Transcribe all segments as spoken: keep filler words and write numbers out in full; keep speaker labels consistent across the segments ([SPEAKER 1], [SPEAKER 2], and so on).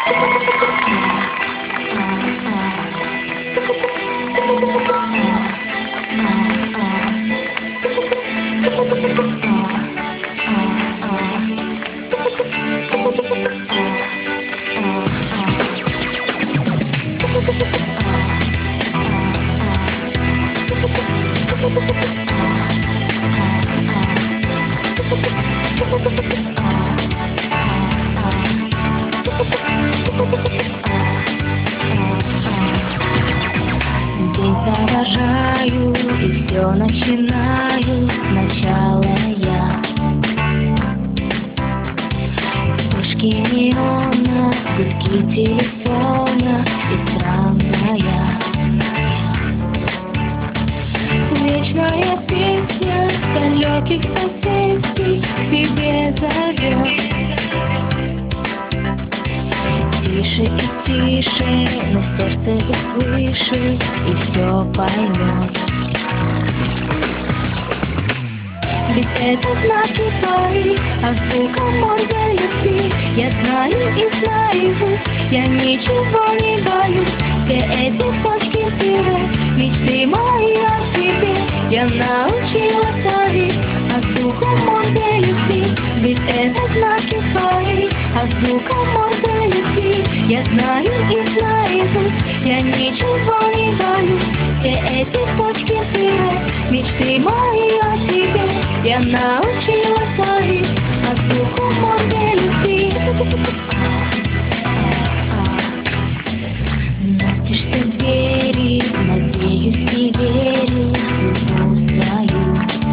[SPEAKER 1] День провожаю и все начинаю сначала я. Вспышки неона, гудки телефона и странная вечная песня далеких соседей к тебе зовет. Тише и тише, но сердце услышит и все поймет. Ведь это знаки твои, азбука морзе любви. Я знаю их наизусть, я ничего не боюсь. Все эти точки тире, мечты мои о тебе. Я научилась ловить азбуку морзе любви. Ведь это знаки твои, азбука морзе любви. Я знаю их наизусть, я ничего не боюсь. Все эти точки тире, мечты мои о тебе. Я научилась ловить азбуку морзе любви. Настежься двери, надеюсь и верю в судьбу свою.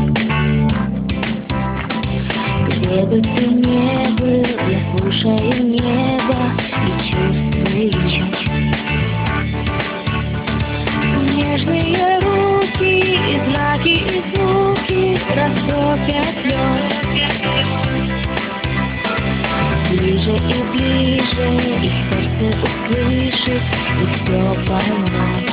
[SPEAKER 1] Где бы ты ни был, я слушаю небо и чувствую. Нежные руки и знаки и звуки растопят лед. Ближе и ближе их сердце услышит и все поймет.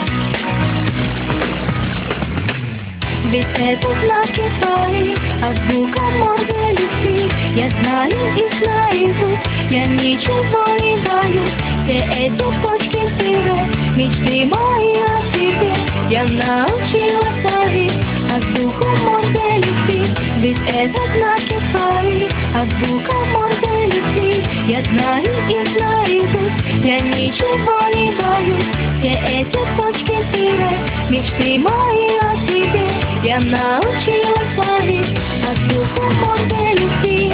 [SPEAKER 1] Ведь это знаки твои, азбука морзе любви. Я знаю их наизусть, я ничего не боюсь. Все эти точки тире, мечты мои о тебе. Я научилась ловить азбуку морзе любви. Ведь это знаки твои, азбука морзе любви. Я знаю их наизусть, я ничего не боюсь. Все эти точки тире, мечты мои о тебе. Я научилась ловить азбуку морзе любви.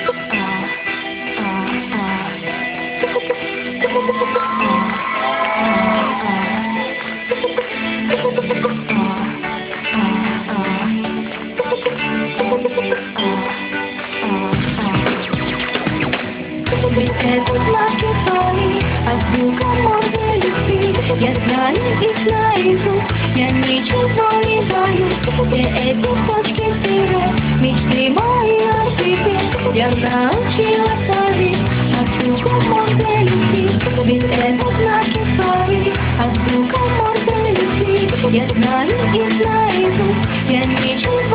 [SPEAKER 1] Ведь это знаки твои, азбука морзе любви. Я знаю их наизусть, я ничего не боюсь. Все эти точки тире, мечты мои о тебе. Я научилась ловить азбуку морзе любви. Ведь это знаки твои, азбука морзе любви. Я знаю их наизусть, я ничего